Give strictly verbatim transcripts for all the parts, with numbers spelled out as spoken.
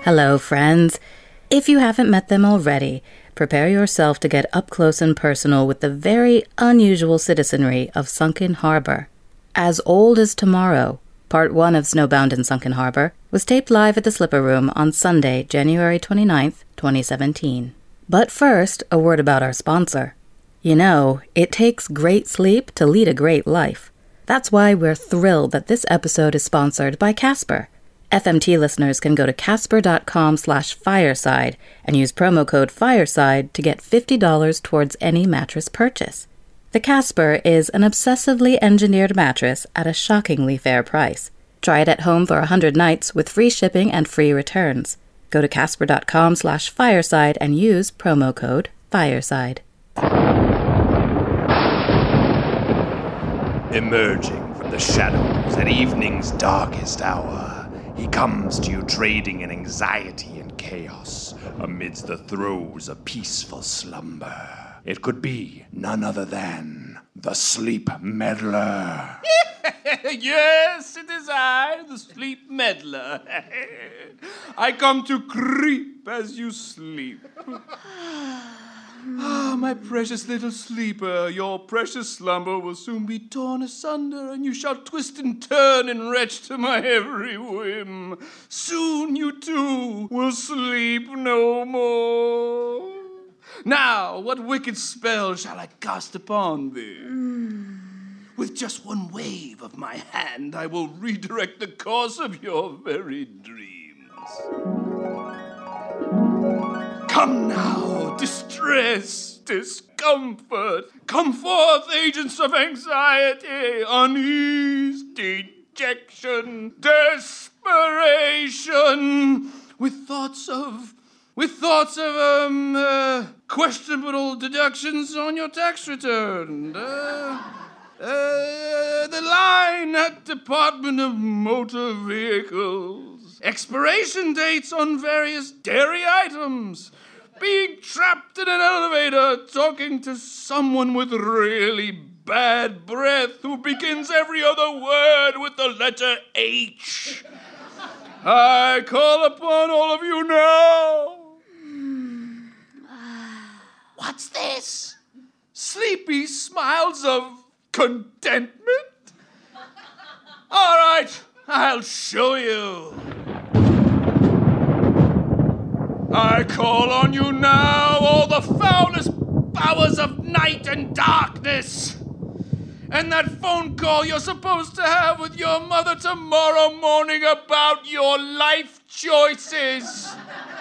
Hello, friends. If you haven't met them already, prepare yourself to get up close and personal with the very unusual citizenry of Sunken Harbor. As Old as Tomorrow, Part one of Snowbound in Sunken Harbor, was taped live at the Slipper Room on Sunday, January twenty-ninth, twenty seventeen. But first, a word about our sponsor. You know, it takes great sleep to lead a great life. That's why we're thrilled that this episode is sponsored by Casper. F M T listeners can go to casper.com slash fireside and use promo code fireside to get fifty dollars towards any mattress purchase. The Casper is an obsessively engineered mattress at a shockingly fair price. Try it at home for one hundred nights with free shipping and free returns. Go to casper.com slash fireside and use promo code fireside. Emerging from the shadows at evening's darkest hour, he comes to you trading in anxiety and chaos amidst the throes of peaceful slumber. It could be none other than the Sleep Meddler. Yes, it is I, the Sleep Meddler. I come to creep as you sleep. Ah, my precious little sleeper, your precious slumber will soon be torn asunder, and you shall twist and turn and retch to my every whim. Soon you too will sleep no more. Now, what wicked spell shall I cast upon thee? Mm. With just one wave of my hand, I will redirect the course of your very dreams. Come now, distress, discomfort. Come forth, agents of anxiety, unease, dejection, desperation, with thoughts of, with thoughts of, um, uh, questionable deductions on your tax return. Uh, uh, the line at Department of Motor Vehicles. Expiration dates on various dairy items. Being trapped in an elevator talking to someone with really bad breath who begins every other word with the letter H. I call upon all of you now. What's this? Sleepy smiles of contentment? All right, I'll show you. I call on you now, all the foulest powers of night and darkness. And that phone call you're supposed to have with your mother tomorrow morning about your life choices.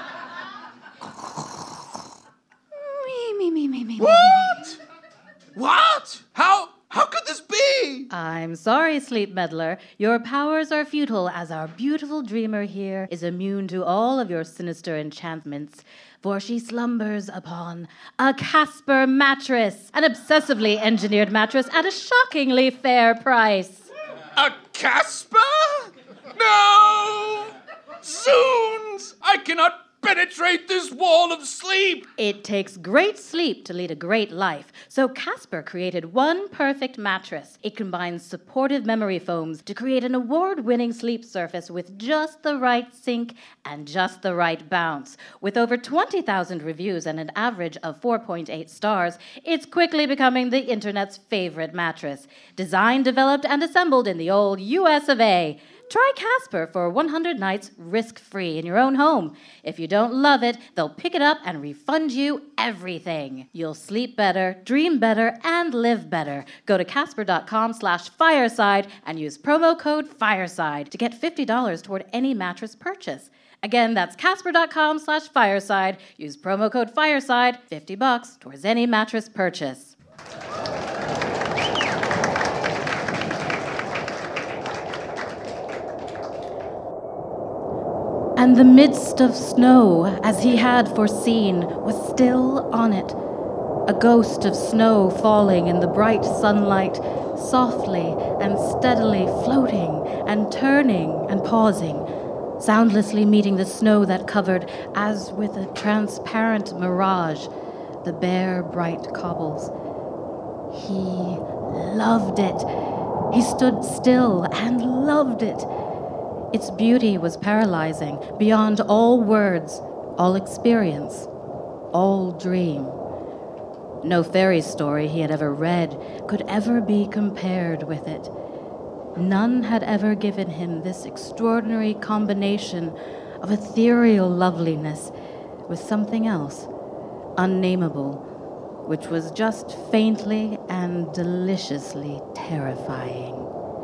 Me, me, me, me, me. What? What? How? How could this be? I'm sorry, Sleep Meddler. Your powers are futile, as our beautiful dreamer here is immune to all of your sinister enchantments, for she slumbers upon a Casper mattress, an obsessively engineered mattress at a shockingly fair price. A Casper? No! Soons! I cannot penetrate this wall of sleep! It takes great sleep to lead a great life, so Casper created one perfect mattress. It combines supportive memory foams to create an award-winning sleep surface with just the right sink and just the right bounce. With over twenty thousand reviews and an average of four point eight stars, it's quickly becoming the internet's favorite mattress. Designed, developed, and assembled in the old U S of A. Try Casper for one hundred nights risk-free in your own home. If you don't love it, they'll pick it up and refund you everything. You'll sleep better, dream better, and live better. Go to casper.com slash fireside and use promo code fireside to get fifty dollars toward any mattress purchase. Again, that's casper.com slash fireside. Use promo code fireside, fifty bucks towards any mattress purchase. And the midst of snow, as he had foreseen, was still on it. A ghost of snow falling in the bright sunlight, softly and steadily floating and turning and pausing, soundlessly meeting the snow that covered, as with a transparent mirage, the bare, bright cobbles. He loved it. He stood still and loved it. Its beauty was paralyzing, beyond all words, all experience, all dream. No fairy story he had ever read could ever be compared with it. None had ever given him this extraordinary combination of ethereal loveliness with something else, unnameable, which was just faintly and deliciously terrifying.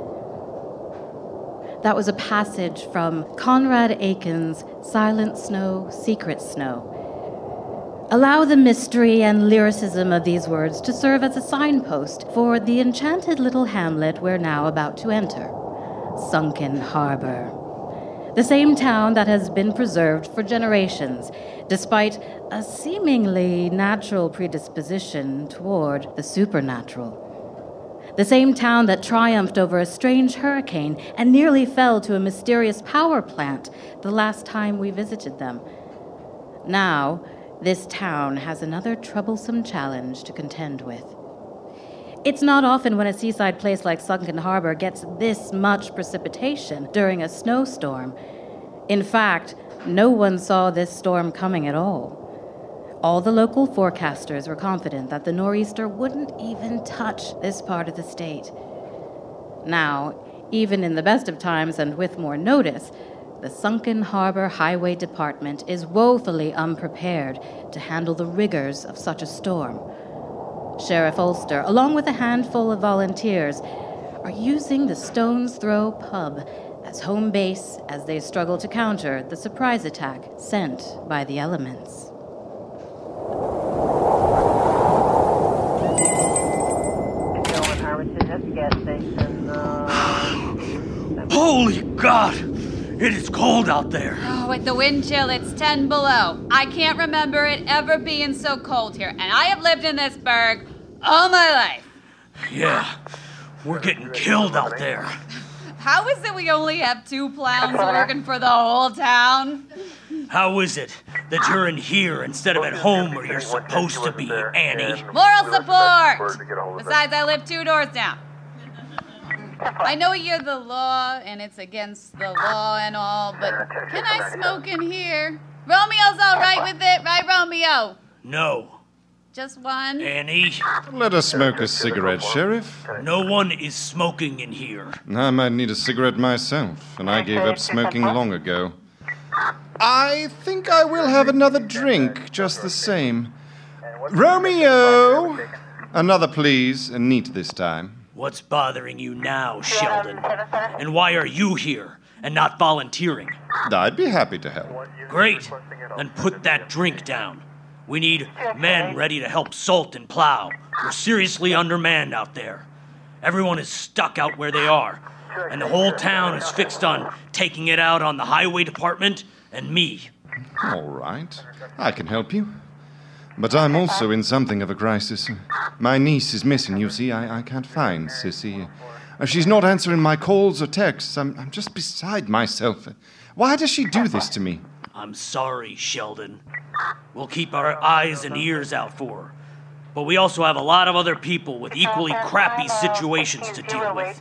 That was a passage from Conrad Aiken's Silent Snow, Secret Snow. Allow the mystery and lyricism of these words to serve as a signpost for the enchanted little hamlet we're now about to enter, Sunken Harbor. The same town that has been preserved for generations, despite a seemingly natural predisposition toward the supernatural. The same town that triumphed over a strange hurricane and nearly fell to a mysterious power plant the last time we visited them. Now, this town has another troublesome challenge to contend with. It's not often when a seaside place like Sunken Harbor gets this much precipitation during a snowstorm. In fact, no one saw this storm coming at all. All the local forecasters were confident that the nor'easter wouldn't even touch this part of the state. Now, even in the best of times and with more notice, the Sunken Harbor Highway Department is woefully unprepared to handle the rigors of such a storm. Sheriff Ulster, along with a handful of volunteers, are using the Stone's Throw pub as home base as they struggle to counter the surprise attack sent by the elements. Holy God! It is cold out there. Oh, with the wind chill, it's ten below. I can't remember it ever being so cold here, and I have lived in this burg all my life. Yeah, we're getting killed out there. How is it we only have two clowns working for the whole town? How is it that you're in here instead of at home where you're supposed to be, Annie? Moral support! Besides, I live two doors down. I know you're the law, and it's against the law and all, but can I smoke in here? Romeo's all right with it, right, Romeo? No. Just one? Annie? Let us smoke a cigarette, Sheriff. No one is smoking in here. I might need a cigarette myself, and I gave up smoking long ago. I think I will have another drink, just the same. Romeo! Another, please, and neat this time. What's bothering you now, Sheldon? And why are you here and not volunteering? I'd be happy to help. Great. Then put that drink down. We need men ready to help Salt and Plow. We're seriously undermanned out there. Everyone is stuck out where they are, and the whole town is fixed on taking it out on the highway department and me. All right. I can help you. But I'm also in something of a crisis. My niece is missing, you see. I, I can't find Sissy. Uh, she's not answering my calls or texts. I'm, I'm just beside myself. Why does she do this to me? I'm sorry, Sheldon. We'll keep our eyes and ears out for her. But we also have a lot of other people with equally crappy situations to deal with.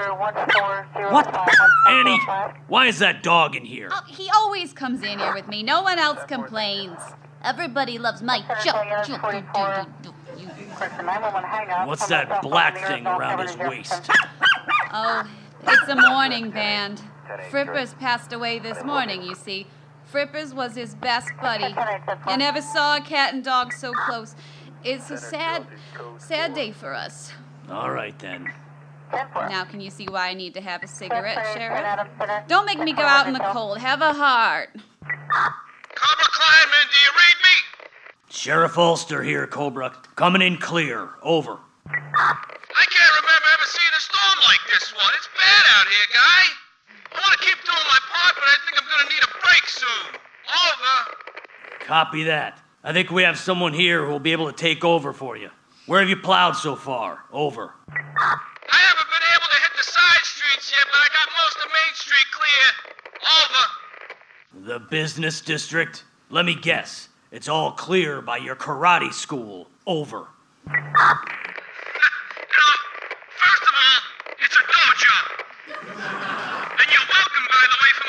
What? Annie, why is that dog in here? Oh, he always comes in here with me. No one else complains. Everybody loves my jump, jump, do, do, do, do. What's that black thing around his waist? Oh, it's a mourning band. Frippers passed away this morning, you see. Frippers was his best buddy. I never saw a cat and dog so close. It's a sad, sad day for us. All right, then. Now can you see why I need to have a cigarette, Sheriff? Don't make me go out in the cold. Have a heart. Cobra Kleinman, do you read me? Sheriff Ulster here, Cobra. Coming in clear. Over. I can't remember ever seeing a storm like this one. It's bad out here, guy. I want to keep doing my part, but I think I'm going to need a break soon. Over. Copy that. I think we have someone here who will be able to take over for you. Where have you plowed so far? Over. I haven't been able to hit the side streets yet, but I got most of Main Street clear. Over. The business district? Let me guess. It's all clear by your karate school. Over. You know, first of all, it's a dojo. And you're welcome, by the way,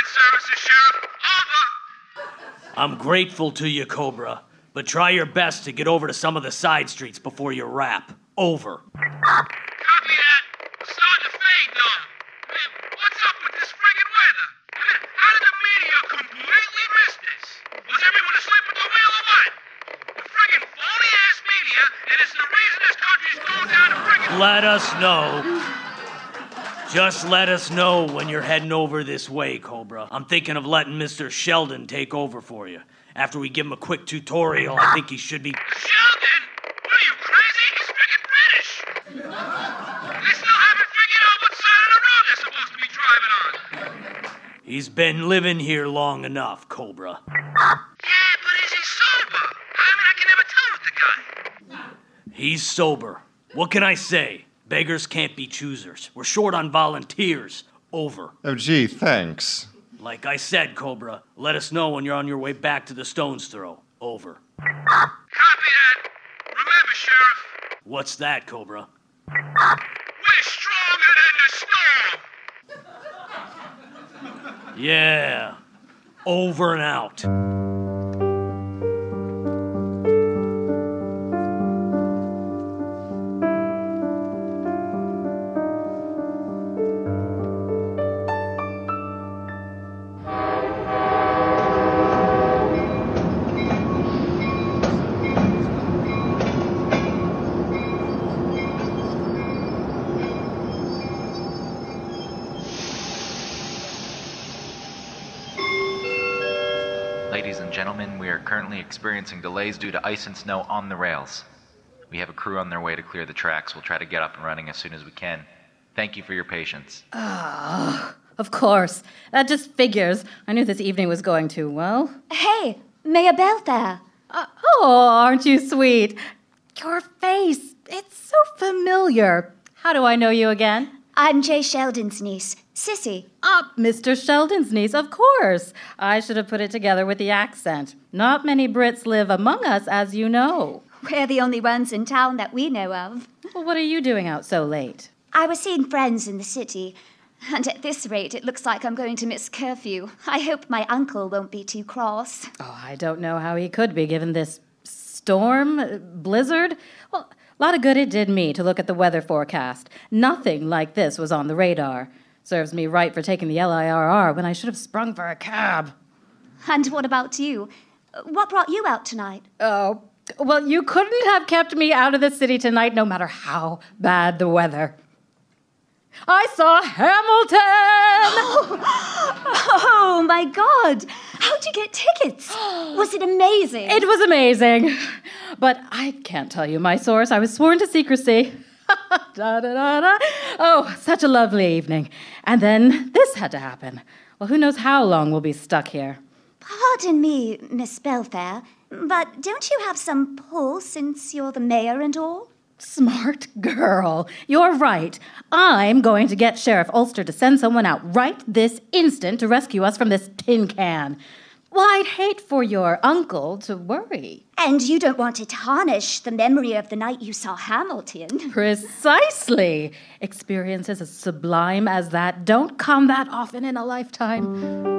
Ambulance services, Sheriff. Over. I'm grateful to you, Cobra, but try your best to get over to some of the side streets before you wrap. Over. Copy that. Starting to fade, though. Man, what's up with this friggin' weather? Man, how did the media completely miss this? Was everyone asleep at the wheel or what? The friggin' phony-ass media, and it's the reason this country's going down the friggin'... Let us know. Just let us know when you're heading over this way, Cobra. I'm thinking of letting Mister Sheldon take over for you. After we give him a quick tutorial, I think he should be... Sheldon? What are you, crazy? He's friggin' British! They still haven't figured out what side of the road they're supposed to be driving on. He's been living here long enough, Cobra. Yeah, but is he sober? I mean, I can never tell with the guy. He's sober. What can I say? Beggars can't be choosers. We're short on volunteers. Over. Oh, gee, thanks. Like I said, Cobra, let us know when you're on your way back to the Stone's Throw. Over. Copy that. Remember, Sheriff, What's that, Cobra? we're stronger than the storm. Yeah. Over and out. Ladies and gentlemen, we are currently experiencing delays due to ice and snow on the rails. We have a crew on their way to clear the tracks. We'll try to get up and running as soon as we can. Thank you for your patience. Ah, of course. That just figures. I knew this evening was going too well. Hey, Mayor Belfair. Uh, oh, aren't you sweet? Your face, it's so familiar. How do I know you again? I'm Jay Sheldon's niece, Sissy. Ah, Mister Sheldon's niece, of course. I should have put it together with the accent. Not many Brits live among us, as you know. We're the only ones in town that we know of. Well, what are you doing out so late? I was seeing friends in the city, and at this rate, it looks like I'm going to miss curfew. I hope my uncle won't be too cross. Oh, I don't know how he could be, given this storm, uh, blizzard. Well, a lot of good it did me to look at the weather forecast. Nothing like this was on the radar. Serves me right for taking the L I R R when I should have sprung for a cab. And what about you? What brought you out tonight? Oh, well, you couldn't have kept me out of the city tonight no matter how bad the weather. I saw Hamilton! Oh, my God. How'd you get tickets? Was it amazing? It was amazing. But I can't tell you my source. I was sworn to secrecy. da, da, da, da. Oh, such a lovely evening. And then this had to happen. Well, who knows how long we'll be stuck here. Pardon me, Miss Belfair, but don't you have some pull since you're the mayor and all? Smart girl. You're right. I'm going to get Sheriff Ulster to send someone out right this instant to rescue us from this tin can. Well, I'd hate for your uncle to worry. And you don't want to tarnish the memory of the night you saw Hamilton. Precisely. Experiences as sublime as that don't come that often in a lifetime.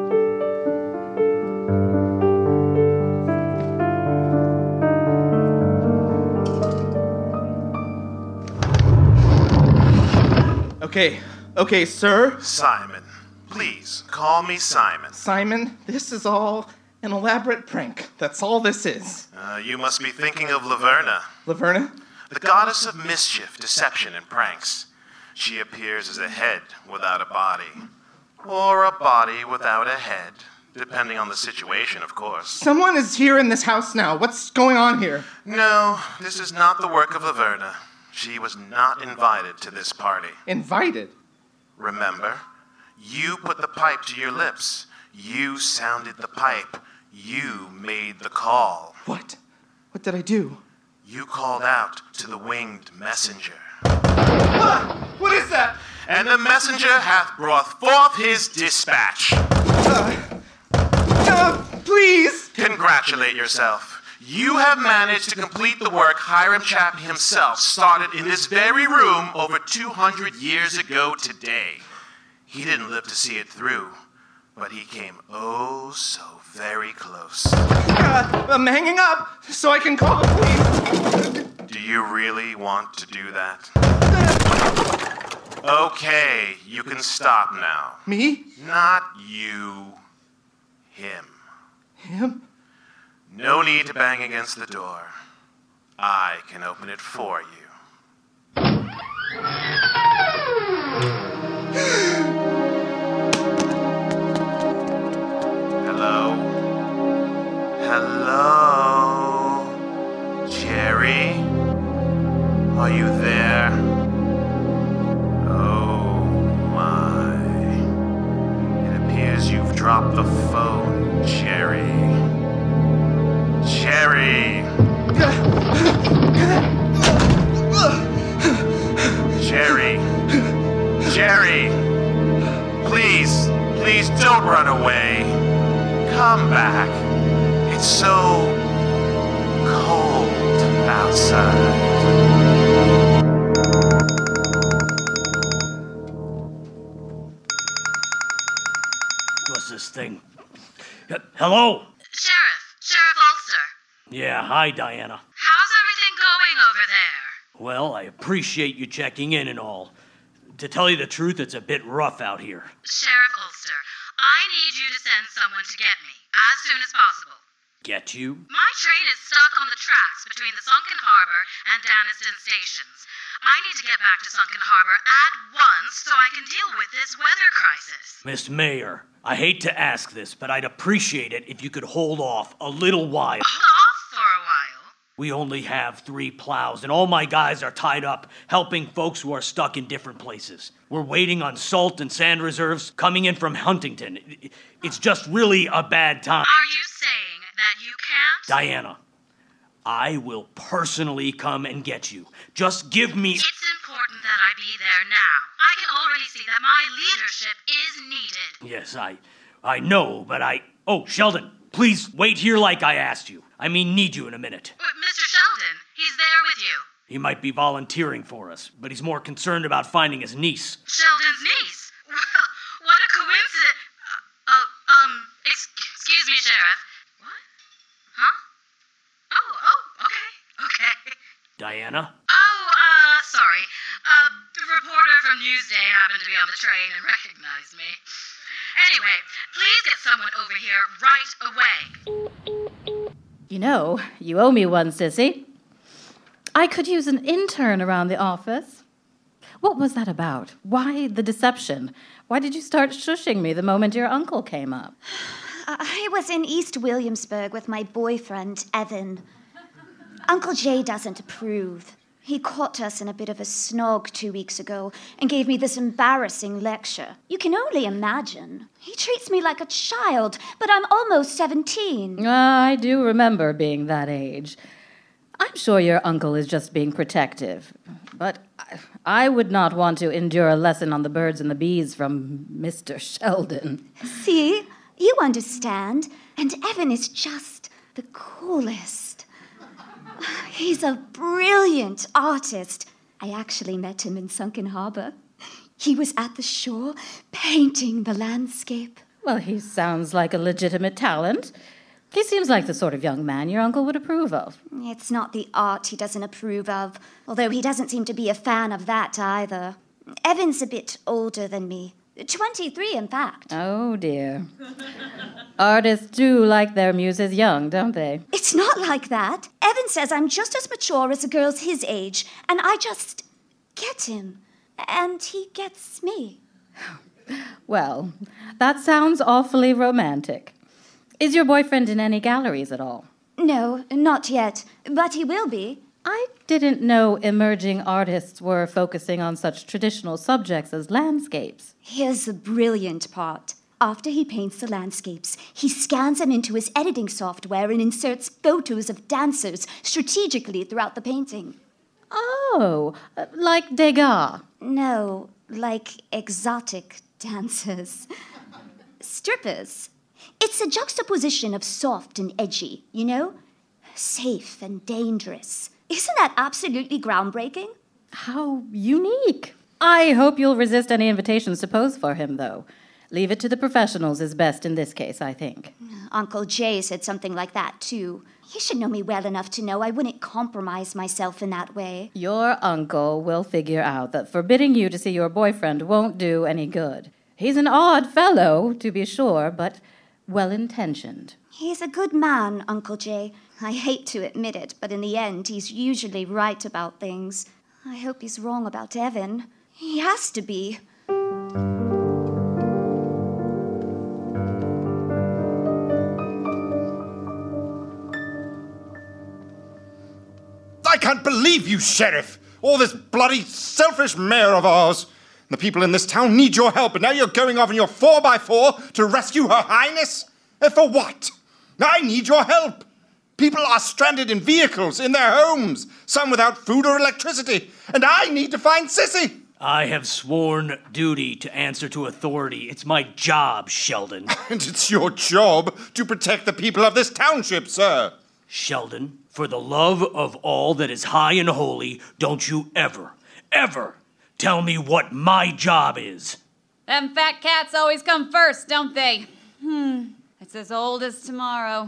Okay, okay, sir. Simon. Please, call me Simon. Simon, this is all an elaborate prank. That's all this is. Uh, you must be thinking of Laverna. Laverna? The goddess of mischief, deception, and pranks. She appears as a head without a body. Or a body without a head. Depending on the situation, of course. Someone is here in this house now. What's going on here? No, this is not the work of Laverna. She was not invited to this party. Invited? Remember? You put the pipe to your lips. You sounded the pipe. You made the call. What? What did I do? You called out to the winged messenger. Ah! What is that? And the messenger hath brought forth his dispatch. Uh, uh, please! Congratulate yourself. You have managed to complete the work Hiram Chappie himself started in this very room over two hundred years ago today. He didn't live to see it through, but he came oh so very close. Uh, I'm hanging up so I can call the police. Do you really want to do that? Okay, you can stop now. Me? Not you. Him. Him? No need to bang against the door. I can open it for you. Hello? Hello? Jerry? Are you there? Oh my. It appears you've dropped the phone, Jerry. Jerry! Jerry! Jerry! Please, please don't run away. Come back. It's so cold outside. What's this thing? Uh, hello? Sheriff. Sheriff Ulster. Yeah, hi, Diana. How's everything going over there? Well, I appreciate you checking in and all. To tell you the truth, it's a bit rough out here. Sheriff Ulster, I need you to send someone to get me, as soon as possible. Get you? My train is stuck on the tracks between the Sunken Harbor and Daniston stations. I need to get back to Sunken Harbor at once so I can deal with this weather crisis. Miss Mayor, I hate to ask this, but I'd appreciate it if you could hold off a little while. Hold off for a while? We only have three plows, and all my guys are tied up helping folks who are stuck in different places. We're waiting on salt and sand reserves coming in from Huntington. It's just really a bad time. Are you saying that you can't? Diana, I will personally come and get you. Just give me... It's important that I be there now. I can already see that my leadership is needed. Yes, I... I know, but I... Oh, Sheldon, please wait here like I asked you. I mean, need you in a minute. But Mister Sheldon, he's there with you. He might be volunteering for us, but he's more concerned about finding his niece. Sheldon's niece? Well, what a coincidence. Uh, uh, um, ex- excuse me, Sheriff. What? Huh? Oh, oh, okay, okay. Diana? Oh, uh, sorry. Uh, the reporter from Newsday happened to be on the train and recognized me. Anyway, please get someone over here right away. You know, you owe me one, Sissy. I could use an intern around the office. What was that about? Why the deception? Why did you start shushing me the moment your uncle came up? I was in East Williamsburg with my boyfriend, Evan. Uncle Jay doesn't approve. He caught us in a bit of a snog two weeks ago and gave me this embarrassing lecture. You can only imagine. He treats me like a child, but I'm almost seventeen. Uh, I do remember being that age. I'm sure your uncle is just being protective, but I, I would not want to endure a lesson on the birds and the bees from Mister Sheldon. See? You understand. And Evan is just the coolest. He's a brilliant artist. I actually met him in Sunken Harbor. He was at the shore painting the landscape. Well, he sounds like a legitimate talent. He seems like the sort of young man your uncle would approve of. It's not the art he doesn't approve of, although he doesn't seem to be a fan of that either. Evan's a bit older than me. twenty-three, in fact. Oh, dear. Artists do like their muses young, don't they? It's not like that. Evan says I'm just as mature as the girls his age, and I just get him. And he gets me. Well, that sounds awfully romantic. Is your boyfriend in any galleries at all? No, not yet, but he will be. I didn't know emerging artists were focusing on such traditional subjects as landscapes. Here's the brilliant part. After he paints the landscapes, he scans them into his editing software and inserts photos of dancers strategically throughout the painting. Oh, like Degas. No, like exotic dancers. Strippers. It's a juxtaposition of soft and edgy, you know? Safe and dangerous. Isn't that absolutely groundbreaking? How unique. I hope you'll resist any invitations to pose for him, though. Leave it to the professionals is best in this case, I think. Uncle Jay said something like that, too. He should know me well enough to know I wouldn't compromise myself in that way. Your uncle will figure out that forbidding you to see your boyfriend won't do any good. He's an odd fellow, to be sure, but well-intentioned. He's a good man, Uncle Jay. I hate to admit it, but in the end, he's usually right about things. I hope he's wrong about Evan. He has to be. I can't believe you, Sheriff! All this bloody selfish mayor of ours. The people in this town need your help, and now you're going off in your four by four to rescue Her Highness? And for what? I need your help. People are stranded in vehicles, in their homes, some without food or electricity, and I need to find Sissy. I have sworn duty to answer to authority. It's my job, Sheldon. And it's your job to protect the people of this township, sir. Sheldon, for the love of all that is high and holy, don't you ever, ever tell me what my job is. Them fat cats always come first, don't they? Hmm. It's as old as tomorrow.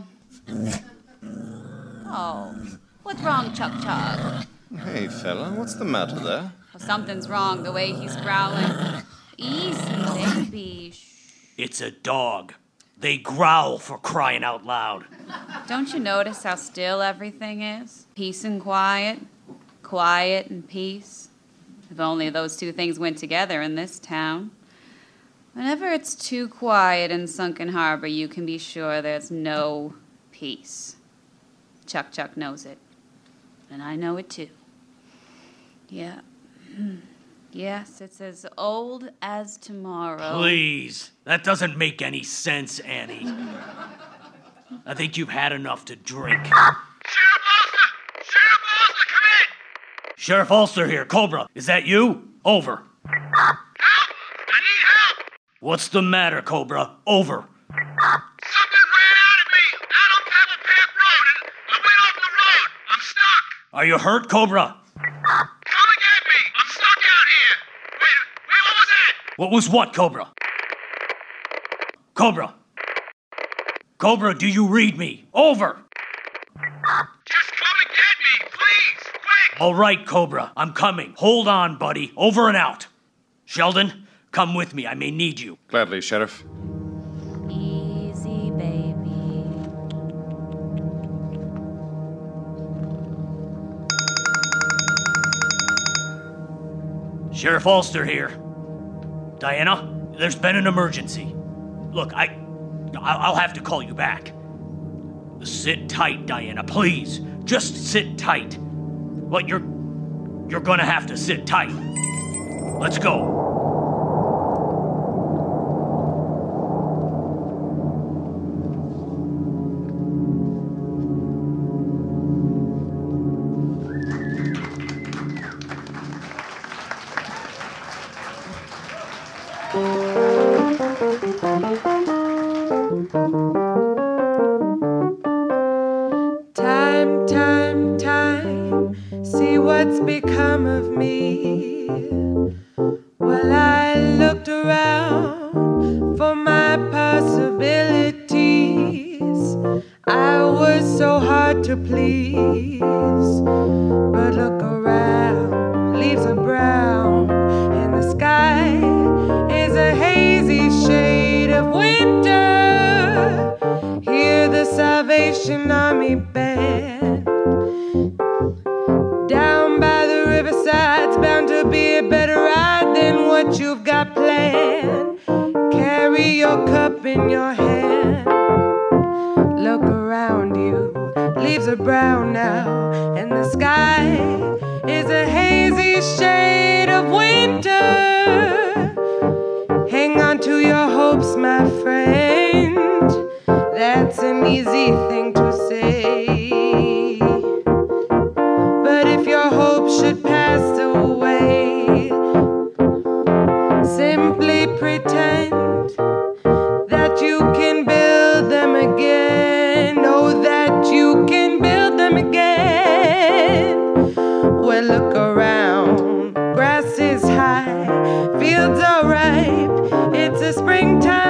Oh, what's wrong, Chuck Chuck? Hey, fella, what's the matter there? Well, something's wrong the way he's growling. Easy, baby. It's a dog. They growl for crying out loud. Don't you notice how still everything is? Peace and quiet. Quiet and peace. If only those two things went together in this town. Whenever it's too quiet in Sunken Harbor, you can be sure there's no peace. Chuck Chuck knows it. And I know it too. Yeah. Yes, it's as old as tomorrow. Please. That doesn't make any sense, Annie. I think you've had enough to drink. Sheriff Ulster! Sheriff Ulster, come in! Sheriff Ulster here. Cobra, is that you? Over. Help! I need help! What's the matter, Cobra? Over. Something ran out of me out on Pebble Path Road, and I went off the road. I'm stuck. Are you hurt, Cobra? Come and get me. I'm stuck out here. Wait, wait, what was that? What was what, Cobra? Cobra. Cobra, do you read me? Over. Just come and get me, please, quick. All right, Cobra, I'm coming. Hold on, buddy. Over and out. Sheldon, come with me. I may need you. Gladly, Sheriff. Easy, baby. Sheriff Ulster here. Diana, there's been an emergency. Look, I... I'll have to call you back. Sit tight, Diana, please. Just sit tight. Well, you're... You're gonna have to sit tight. Let's go. Time, time, time, see what's become of me. Well, I looked around for my possibilities. I was so hard to please. But look around, leaves are brown, and the sky is a hazy shade of winter. Hear the Salvation Army band. Down by the riverside's bound to be a better ride than what you've got planned. Carry your cup in your hand. Look around you, leaves are brown now, and the sky is a hazy shade of winter. Hang on to your hopes, my friend. That's an easy thing to say. But if your hope should pass away, simply pretend that you can build them again. Know that you can build them again. Well, look around, grass is high, fields are ripe, it's a springtime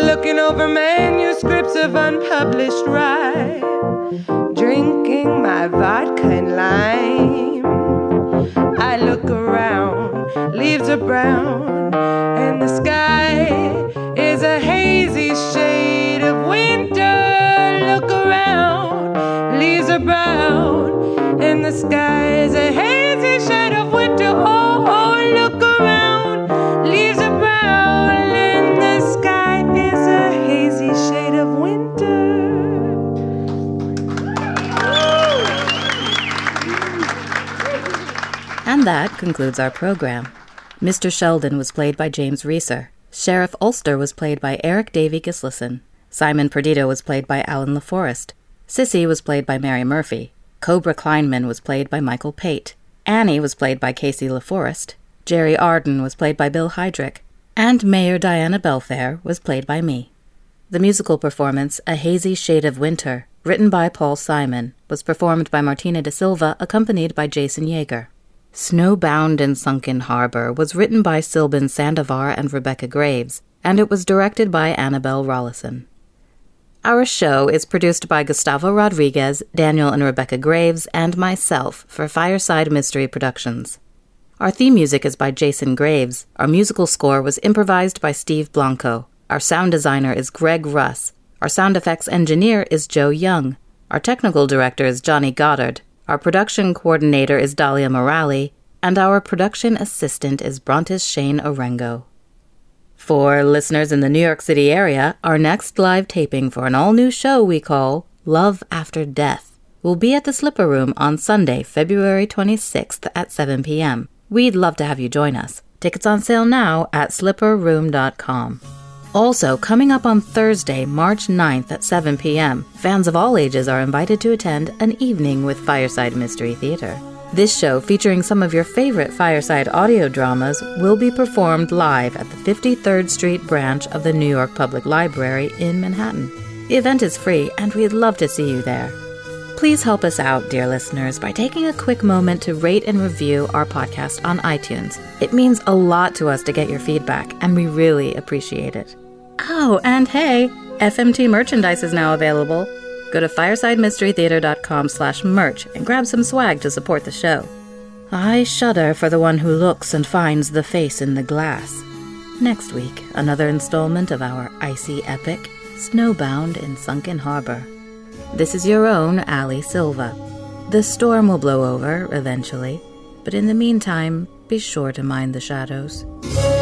looking over manuscripts of unpublished rhyme, drinking my vodka and lime. I look around, leaves are brown, and the sky is a hazy shade of winter. Look around, leaves are brown, and the sky is a hazy shade of winter. Oh, oh, look around, leaves are brown, and the sky is a hazy shade of winter. And that concludes our program. Mister Sheldon was played by James Reeser. Sheriff Ulster was played by Eric Davy Gislason. Simon Perdido was played by Alan LaForest. Sissy was played by Mary Murphy. Cobra Kleinman was played by Michael Pate. Annie was played by Casey LaForest. Jerry Arden was played by Bill Heydrich. And Mayor Diana Belfair was played by me. The musical performance, A Hazy Shade of Winter, written by Paul Simon, was performed by Martina da Silva, accompanied by Jason Yeager. Snowbound in Sunken Harbor was written by Sylvan Sandovar and Rebecca Graves, and it was directed by Annabelle Rollison. Our show is produced by Gustavo Rodriguez, Daniel and Rebecca Graves, and myself for Fireside Mystery Productions. Our theme music is by Jason Graves. Our musical score was improvised by Steve Blanco. Our sound designer is Greg Russ. Our sound effects engineer is Joe Young. Our technical director is Johnny Goddard. Our production coordinator is Dahlia Morali, and our production assistant is Brontis Shane Orengo. For listeners in the New York City area, our next live taping for an all-new show we call Love After Death will be at the Slipper Room on Sunday, February twenty-sixth at seven p.m. We'd love to have you join us. Tickets on sale now at slipper room dot com. Also, coming up on Thursday, March ninth at seven p.m., fans of all ages are invited to attend an evening with Fireside Mystery Theater. This show, featuring some of your favorite Fireside audio dramas, will be performed live at the fifty-third Street branch of the New York Public Library in Manhattan. The event is free, and we'd love to see you there. Please help us out, dear listeners, by taking a quick moment to rate and review our podcast on iTunes. It means a lot to us to get your feedback, and we really appreciate it. Oh, and hey, F M T merchandise is now available. Go to firesidemysterytheater.com slash merch and grab some swag to support the show. I shudder for the one who looks and finds the face in the glass. Next week, another installment of our icy epic, Snowbound in Sunken Harbor. This is your own Ali Silva. The storm will blow over eventually, but in the meantime, be sure to mind the shadows.